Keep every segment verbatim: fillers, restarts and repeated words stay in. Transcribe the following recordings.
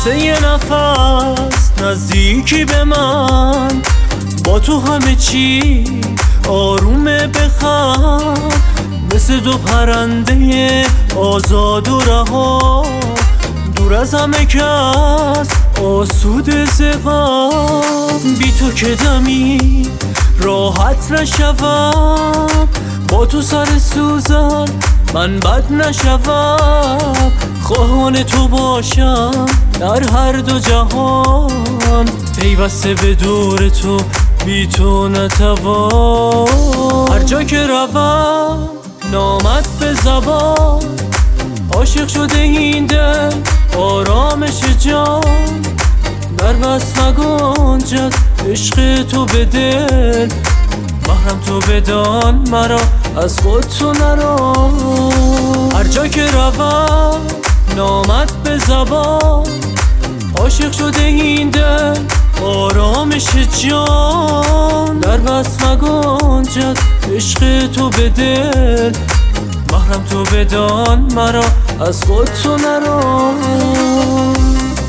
مثل یه نفس نزدیکی به من، با تو همه چی آرومه بخواب، مثل دو پرنده آزاد و رها، دور از همه کس آسوده زغاب. بی تو که دمی راحت نشوم، با تو سر سوزن من بد نشوم، خواهان تو باشم در هر دو جهان، پیوسته به دور تو بی تو نتوان. هر جا که روم نامت به زبان، عاشق شده این دل آرامش جان، در بس مگنجد عشق تو به دل، محرم تو بدان مرا از خود تو نران. هر جا که روم نامت به زبان، عاشق شده این دل آرامش جان، در بس مگنجد عشق تو به دل، محرم تو بدان مرا از خود تو نران.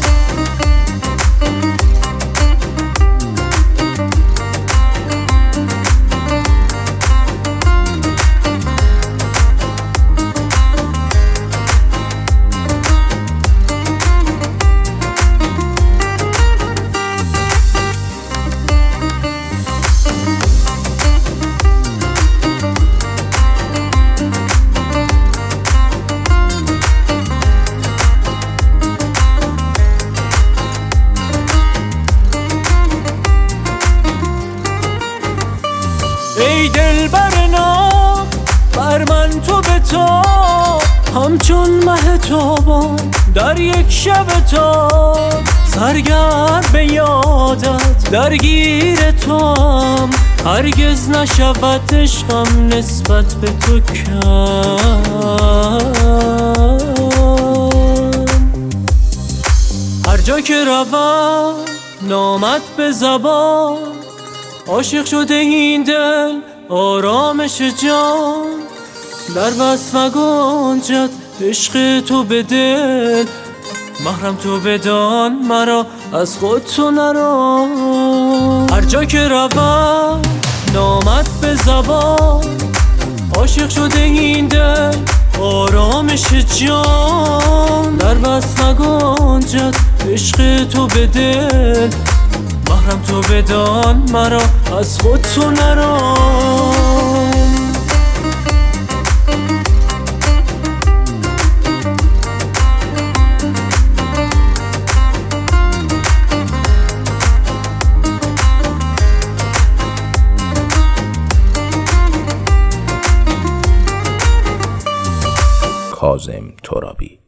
ای دلبر نام بر من تو بتاب، همچون مه تابان در یک شب تاب، سرگرم به یادت درگیر توام، هرگز نشود عشقم نسبت به تو کم. هر جا که روم نامت به زبان، عاشق شده این دل آرامش جان، در بس مگنجد عشق تو به دل، محرم تو بدان مرا از خود تو نران. هر جا که روم نامت به زبان، عاشق شده این دل آرامش جان، در بس مگنجد عشق تو به دل، محرم تو بدان مرا از خود تو نران. کاظم ترابی.